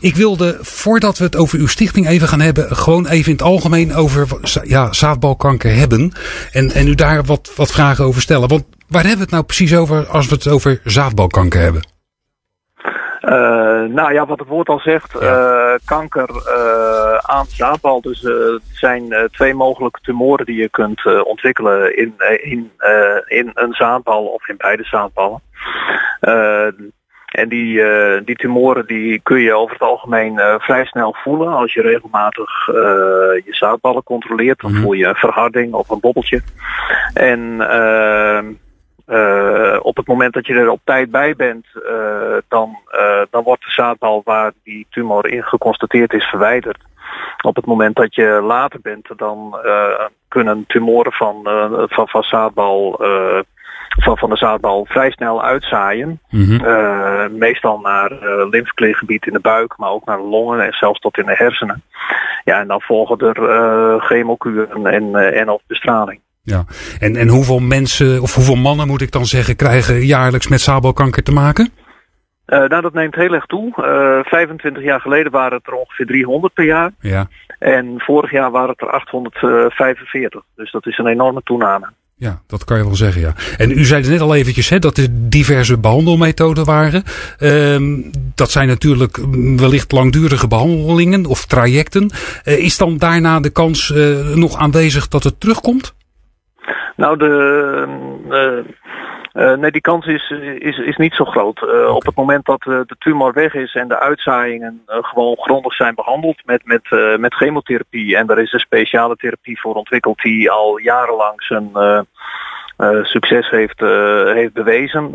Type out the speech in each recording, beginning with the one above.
Ik wilde, voordat we het over uw stichting even gaan hebben, gewoon even in het algemeen over zaadbalkanker hebben. En u daar wat vragen over stellen. Want waar hebben we het nou precies over als we het over zaadbalkanker hebben? Wat het woord al zegt, kanker aan zaadbal. Dus er zijn 2 mogelijke tumoren die je kunt ontwikkelen in een zaadbal of in beide zaadballen. En die tumoren die kun je over het algemeen vrij snel voelen. Als je regelmatig je zaadballen controleert, dan voel je een verharding of een bobbeltje. En op het moment dat je er op tijd bij bent, dan wordt de zaadbal waar die tumor in geconstateerd is verwijderd. Op het moment dat je later bent, dan kunnen tumoren van zaadbal van de zaadbal vrij snel uitzaaien. Meestal naar lymfekleergebied in de buik, maar ook naar de longen en zelfs tot in de hersenen. Ja, en dan volgen er chemokuren en of bestraling. Ja, en hoeveel mensen, of hoeveel mannen moet ik dan zeggen, krijgen jaarlijks met zaadbalkanker te maken? Dat neemt heel erg toe. 25 jaar geleden waren het er ongeveer 300 per jaar. Ja. En vorig jaar waren het er 845. Dus dat is een enorme toename. Ja, dat kan je wel zeggen, ja. En u zei net al eventjes dat er diverse behandelmethoden waren. Dat zijn natuurlijk wellicht langdurige behandelingen of trajecten. Is dan daarna de kans nog aanwezig dat het terugkomt? Nou, die kans is niet zo groot. Okay. Op het moment dat de tumor weg is en de uitzaaiingen gewoon grondig zijn behandeld met chemotherapie. En daar is een speciale therapie voor ontwikkeld die al jarenlang zijn succes heeft bewezen.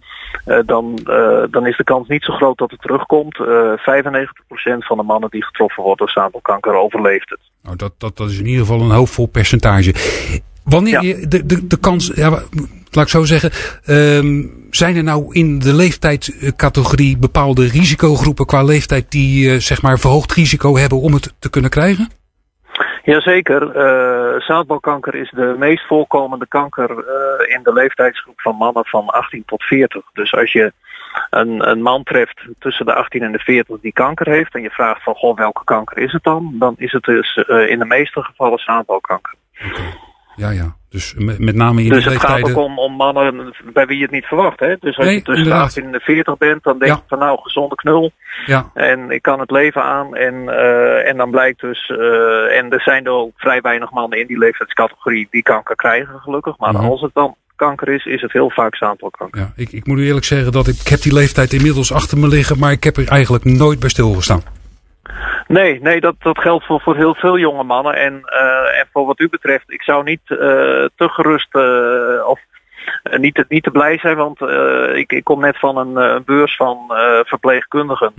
Dan is de kans niet zo groot dat het terugkomt. 95% van de mannen die getroffen worden door zaadbalkanker overleeft het. Nou, dat is in ieder geval een hoopvol percentage. Wanneer je de kans, laat ik zo zeggen, zijn er nou in de leeftijdscategorie bepaalde risicogroepen qua leeftijd die verhoogd risico hebben om het te kunnen krijgen? Jazeker. Zaadbalkanker is de meest voorkomende kanker in de leeftijdsgroep van mannen van 18 tot 40. Dus als je een man treft tussen de 18 en de 40 die kanker heeft en je vraagt van welke kanker is het dan is het dus in de meeste gevallen zaadbalkanker. Okay. Ja. Dus met name in dus de leeftijden... het gaat ook om mannen bij wie je het niet verwacht. Hè? Dus als je tussen de 18 en de 40 bent, dan denk je van nou, gezonde knul. Ja. En ik kan het leven aan. En dan blijkt dus... en er zijn er ook vrij weinig mannen in die leeftijdscategorie die kanker krijgen, gelukkig. Maar als het dan kanker is het heel vaak zaadbalkanker. Ja, ik moet u eerlijk zeggen dat ik heb die leeftijd inmiddels achter me liggen, maar ik heb er eigenlijk nooit bij stilgestaan. Nee, dat geldt voor heel veel jonge mannen. En voor wat u betreft, ik zou niet te gerust of niet te blij zijn, want ik kom net van een beurs van verpleegkundigen.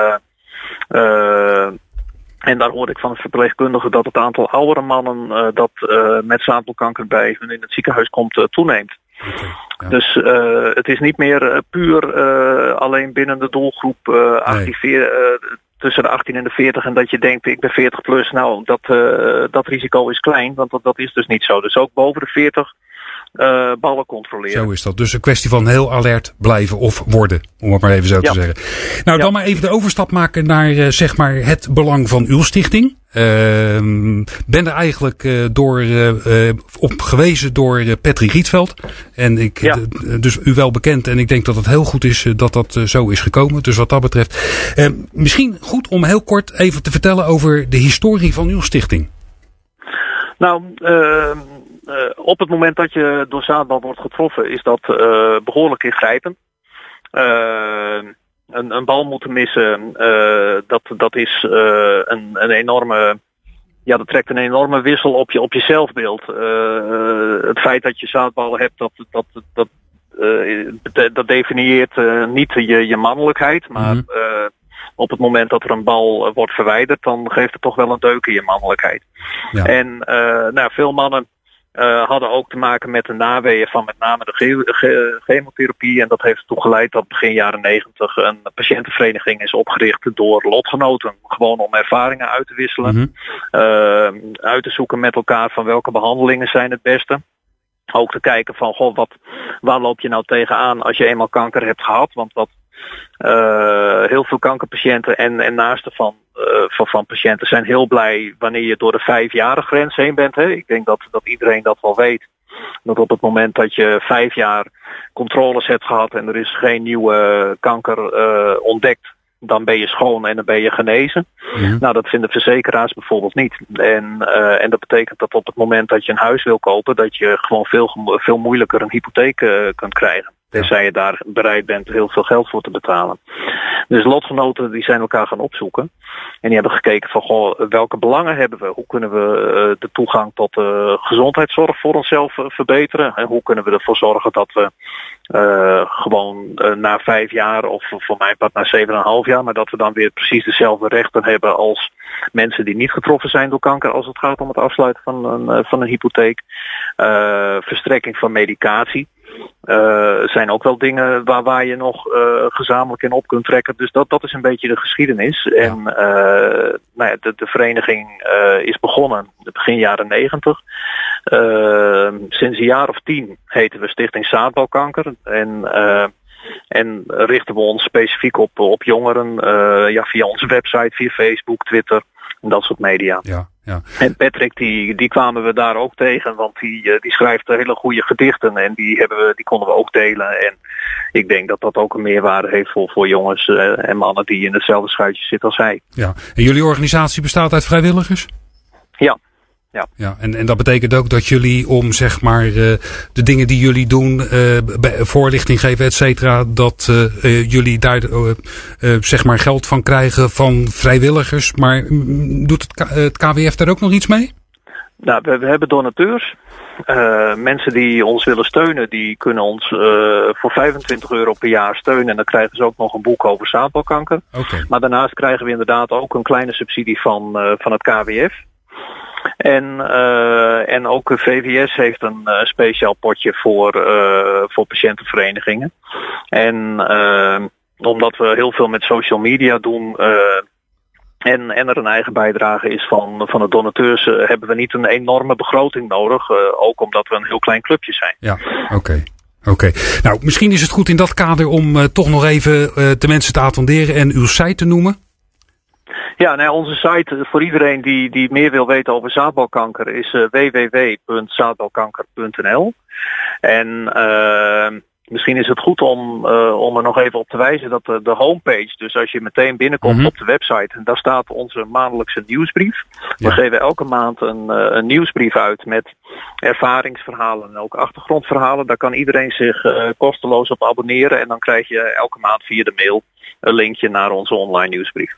En daar hoorde ik van een verpleegkundige dat het aantal oudere mannen dat met zaadbalkanker bij hun in het ziekenhuis komt toeneemt. Okay, ja. Dus het is niet meer puur alleen binnen de doelgroep tussen de 18 en de 40 en dat je denkt ik ben 40 plus, nou dat risico is klein, want dat is dus niet zo. Dus ook boven de 40 ballen controleren. Zo is dat. Dus een kwestie van heel alert blijven of worden, om het maar even zo te zeggen. Nou, dan maar even de overstap maken naar het belang van uw stichting. Ben er eigenlijk op gewezen door Patrick Rietveld. En dus u wel bekend. En ik denk dat het heel goed is dat dat zo is gekomen. Dus wat dat betreft. Misschien goed om heel kort even te vertellen over de historie van uw stichting. Nou, op het moment dat je door zaadbal wordt getroffen is dat behoorlijk ingrijpend. Een bal moeten missen, dat is een enorme... Ja, dat trekt een enorme wissel op je zelfbeeld. Het feit dat je zaadballen hebt, dat definieert niet je mannelijkheid. Maar op het moment dat er een bal wordt verwijderd, dan geeft het toch wel een deuk in je mannelijkheid. Ja. En veel mannen hadden ook te maken met de naweeën van met name de chemotherapie. En dat heeft ertoe geleid dat begin jaren 90 een patiëntenvereniging is opgericht door lotgenoten. Gewoon om ervaringen uit te wisselen. Uit te zoeken met elkaar van welke behandelingen zijn het beste. Ook te kijken van waar loop je nou tegenaan als je eenmaal kanker hebt gehad. Want Heel veel kankerpatiënten en naasten van patiënten zijn heel blij wanneer je door de 5-jarige grens heen bent. Hè. Ik denk dat iedereen dat wel weet. Dat op het moment dat je 5 jaar controles hebt gehad en er is geen nieuwe kanker ontdekt, dan ben je schoon en dan ben je genezen. Mm-hmm. Nou, dat vinden verzekeraars bijvoorbeeld niet. En dat betekent dat op het moment dat je een huis wil kopen, dat je gewoon veel moeilijker een hypotheek kunt krijgen. Tenzij je daar bereid bent heel veel geld voor te betalen. Dus lotgenoten die zijn elkaar gaan opzoeken. En die hebben gekeken van welke belangen hebben we? Hoe kunnen we de toegang tot gezondheidszorg voor onszelf verbeteren? En hoe kunnen we ervoor zorgen dat we gewoon na 5 jaar of voor mijn part na 7,5 jaar, maar dat we dan weer precies dezelfde rechten hebben als mensen die niet getroffen zijn door kanker als het gaat om het afsluiten van een hypotheek. Verstrekking van medicatie. Zijn ook wel dingen waar je nog gezamenlijk in op kunt trekken. Dus dat is een beetje de geschiedenis. Ja. En de vereniging is begonnen begin jaren 90. Sinds een jaar of 10 heten we Stichting Zaadbalkanker. En richten we ons specifiek op jongeren via onze website, via Facebook, Twitter en dat soort media. Ja. En Patrick, die kwamen we daar ook tegen, want die schrijft hele goede gedichten en die konden we ook delen. En ik denk dat dat ook een meerwaarde heeft voor jongens en mannen die in hetzelfde schuitje zitten als hij. Ja. En jullie organisatie bestaat uit vrijwilligers? Ja. Ja, en dat betekent ook dat jullie om zeg maar de dingen die jullie doen, voorlichting geven, et cetera, dat jullie daar zeg maar geld van krijgen van vrijwilligers. Maar doet het KWF daar ook nog iets mee? Nou, we hebben donateurs. Mensen die ons willen steunen, die kunnen ons voor €25 per jaar steunen. En dan krijgen ze ook nog een boek over zaadbalkanker. Okay. Maar daarnaast krijgen we inderdaad ook een kleine subsidie van het KWF. En ook VWS heeft een speciaal potje voor patiëntenverenigingen. En omdat we heel veel met social media doen en er een eigen bijdrage is van de donateurs, hebben we niet een enorme begroting nodig. Ook omdat we een heel klein clubje zijn. Ja, oké. Nou, misschien is het goed in dat kader om toch nog even de mensen te attenderen en uw site te noemen. Ja, onze site voor iedereen die meer wil weten over zaadbalkanker is www.zaadbalkanker.nl. En misschien is het goed om er nog even op te wijzen dat de homepage, dus als je meteen binnenkomt op de website, daar staat onze maandelijkse nieuwsbrief. We geven elke maand een nieuwsbrief uit met ervaringsverhalen en ook achtergrondverhalen. Daar kan iedereen zich kosteloos op abonneren en dan krijg je elke maand via de mail een linkje naar onze online nieuwsbrief.